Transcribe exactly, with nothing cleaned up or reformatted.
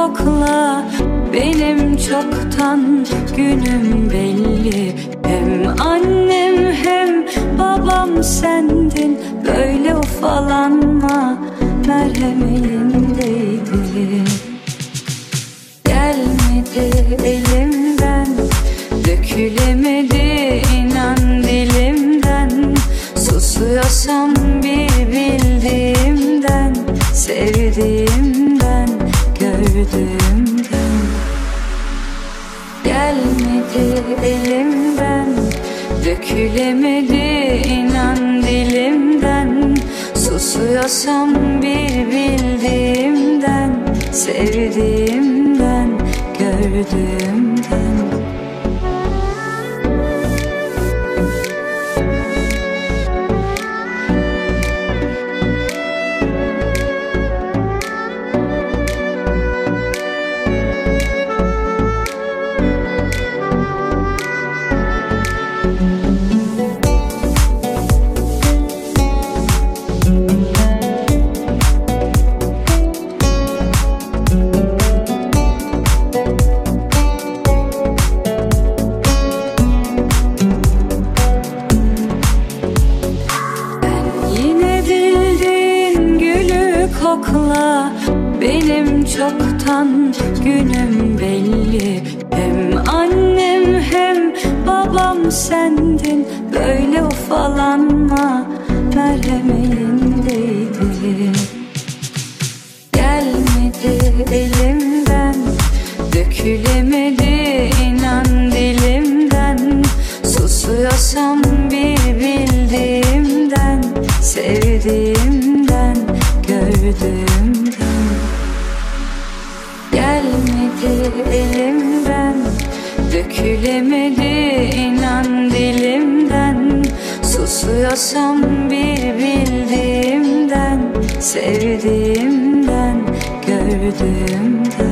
kokla, benim çoktan günüm belli. Hem annem hem babam sendin, böyle ufalanma, merhemeğindeydi. Gelmedi elimden, dökülemedi inan dilimden. Susuyorsam bir bildiğimden, sevdiğimden, gördüğümden. Gelmedi elimden, dökülemedi inan dilimden. Susuyorsam bir bildiğimden, sevdiğimden, gördüğümden. Kokla, benim çoktan günüm belli. Hem annem hem babam sendin, böyle ufalanma, merhemeğindeydi. Gelmedi elimden, dökülemedi inan dilimden. Susuyorsam bir bildiğimden, sevdiğimden, gördüğümden. Gelmedi elimden, dökülemedi inan dilimden. Susuyorsam bir bildiğimden, sevdiğimden, gördüğümden.